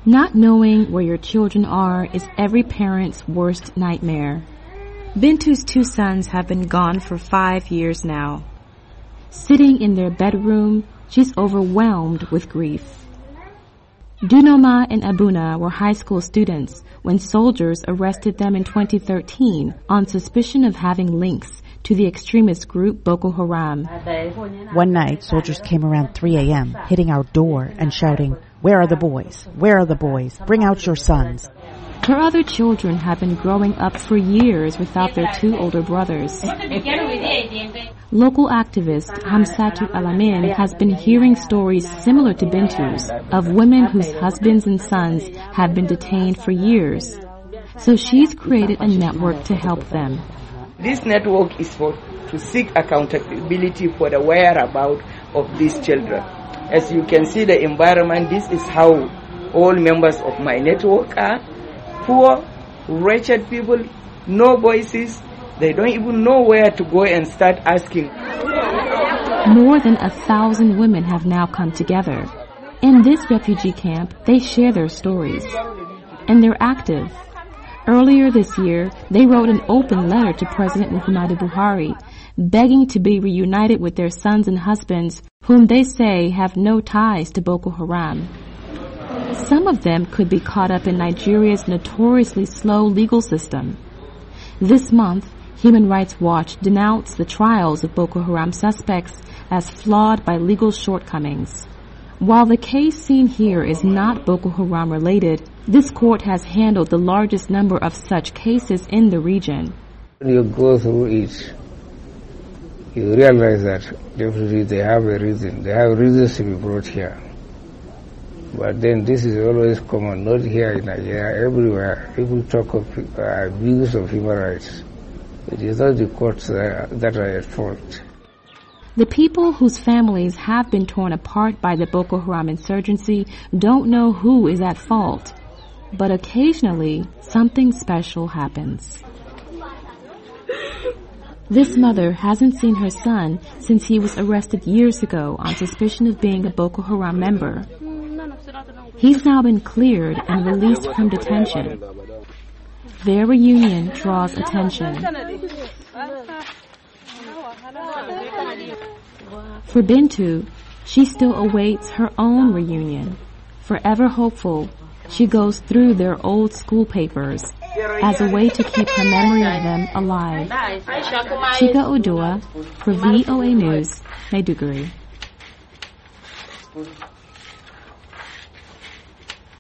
Not knowing where your children are is every parent's worst nightmare. Bintu's 2 sons have been gone for 5 years now. Sitting in their bedroom, she's overwhelmed with grief. Dunoma and Abuna were high school students when soldiers arrested them in 2013 on suspicion of having links to the extremist group Boko Haram. One night, soldiers came around 3 a.m., hitting our door and shouting, "Where are the boys? Where are the boys? Bring out your sons." Her other children have been growing up for years without their 2 older brothers. Local activist Hamsatu Alamin has been hearing stories similar to Bintu's of women whose husbands and sons have been detained for years. So she's created a network to help them. This network is to seek accountability for the whereabouts of these children. As you can see the environment, this is how all members of my network are. Poor, wretched people, no voices. They don't even know where to go and start asking. More than 1,000 women have now come together. In this refugee camp, they share their stories. And they're active. Earlier this year, they wrote an open letter to President Muhammadu Buhari, begging to be reunited with their sons and husbands, whom they say have no ties to Boko Haram. Some of them could be caught up in Nigeria's notoriously slow legal system. This month, Human Rights Watch denounced the trials of Boko Haram suspects as flawed by legal shortcomings. While the case seen here is not Boko Haram related, this court has handled the largest number of such cases in the region. When you go through it, you realize that definitely they have a reason. They have reasons to be brought here. But then this is always common, not here in Nigeria, everywhere. People talk of abuse of human rights. It is not the courts that are at fault. The people whose families have been torn apart by the Boko Haram insurgency don't know who is at fault. But occasionally, something special happens. This mother hasn't seen her son since he was arrested years ago on suspicion of being a Boko Haram member. He's now been cleared and released from detention. Their reunion draws attention. For Bintu, she still awaits her own reunion. Forever hopeful, she goes through their old school papers as a way to keep her memory of them alive. Chika Odua for VOA News, Maiduguri.